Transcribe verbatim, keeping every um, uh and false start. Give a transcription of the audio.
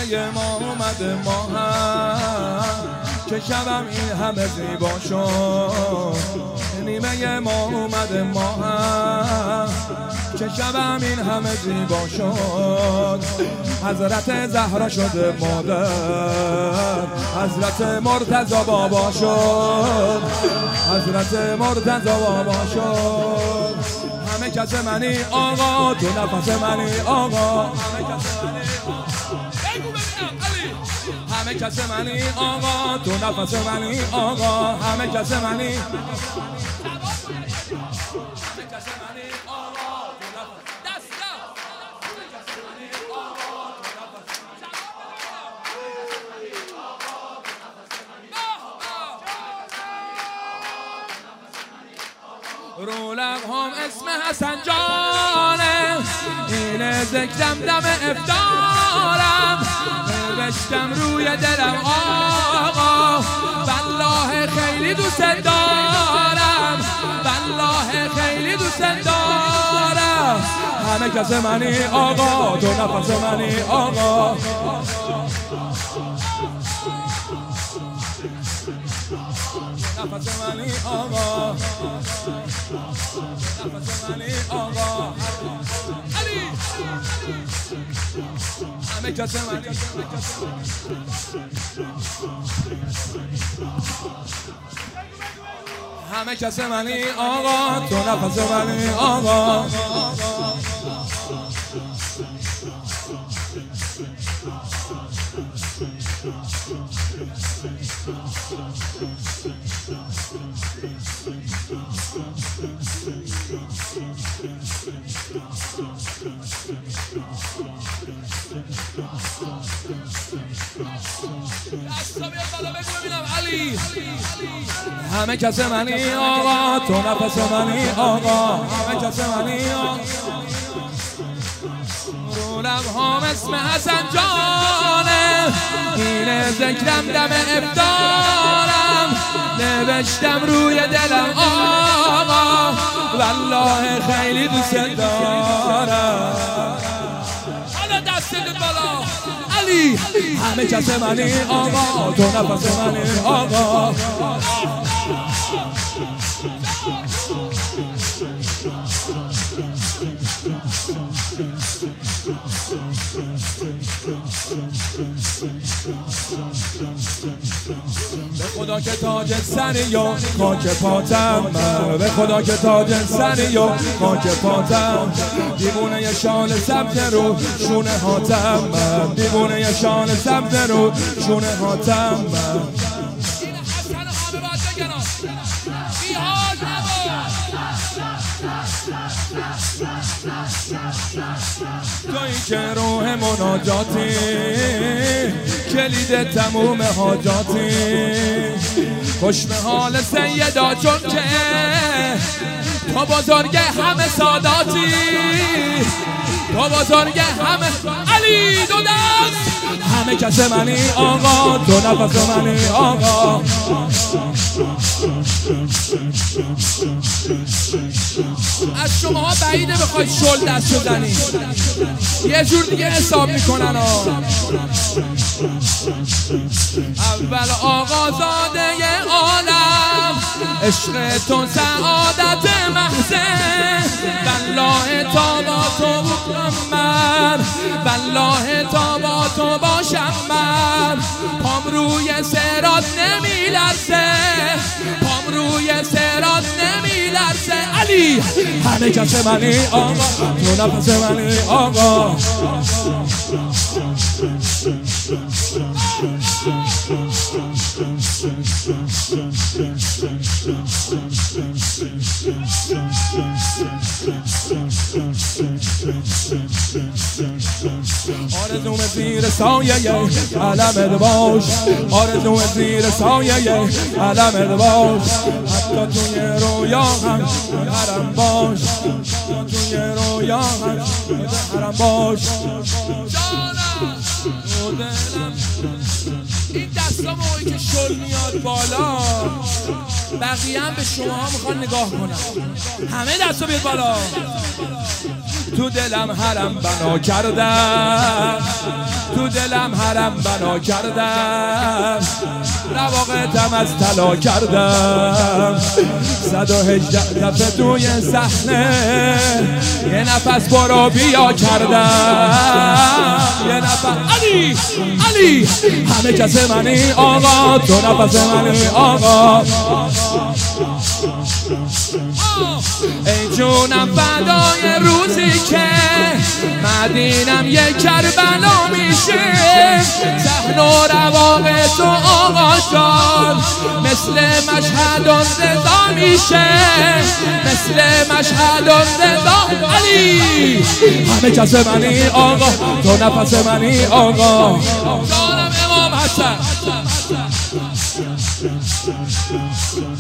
نیمه ما اومده ما هم که شبم این همه زیبا شد. نیمه ما اومده ما هم که شبم این همه زیبا شد. حضرت زهرا شده مادر، حضرت مرتضی بابا شد، حضرت مرتضی بابا شد. همه کس منی آقا، تو نفس منی آقا، همه کس منی آقا، تو نفس منی آقا، همه کس منی رو لبهام اسم حسن جانه، این ذکرم دم افطارم، نوشتم روی دلم آقا، والله خیلی دوست دارم، والله خیلی دوست دارم. همه کس منی آقا، تو نفس منی آقا، نفس منی آقا، نفس منی آقا، علی همه کس منی، همه کس منی آقا، تو نفس منی آقا. همه کس منی آقا، تو نفس منی آقا، همه کس منی آقا. رو لبهام اسم حسن جانه، این ذکرم دم افطارم، نوشتم روی دلم آقا، والله خیلی دوست دارم. حالا دستت بالا علی، همه کس منی آقا، تو نفس منی آقا. به خدا که تاج سری و خاک پاتم، من به خدا که تاج سری و خاک پاتم، دیوونه ی شال سبز رو شونه هاتم، من دیوونه ی شال سبز رو شونه هاتم. من تویی که روح مناجاتی، کلید تموم حاجاتی، خوش به حال سیدا چون که تو بزرگ همه ساداتی، تو بزرگ همه علی دو دست. همه کس منی آقا، تو نفس منی آقا. از شما بعیده بخواید شل دست بزنید، یه جور دیگه حساب میکنن ها. اول آقازاده عالم، عشق تو سعادت محضه، والله تا با تو بودم من، والله تا با تو باشم من. پام روی صراط نمی لرزه، پام روی صراط نمی لرزه. علی همه کس منی آقا، تو نفس منی آقا. آرزوم زیر سایه علمت باش، آرزوم زیر سایه علمت باش، حتی توی رویا هم حرم باش، توی رویا هم حرم باش. این دستا موقعی که شل میاد بالا، بقیه هم به شما ها میخوان نگاه کنن. همه دستا بیاد بالا. تو دلم حرم بنا کردم، تو دلم حرم بنا کردم، رواقتم از طلا کردم. صد و هجده دفعه توی صحنه یه نفس برو بیا کردم، یه نفس علی علی همه کس منی آقا، تو نفس منی آقا. ای جونم فدای روزی که مدینم یه کربلا میشه، صحن و رواق تو آقا جان مثل مشهد و رضا میشه، مثل مشهد و رضا. علی همه کس منی آقا، تو نفس منی آقا. جانم امام حسن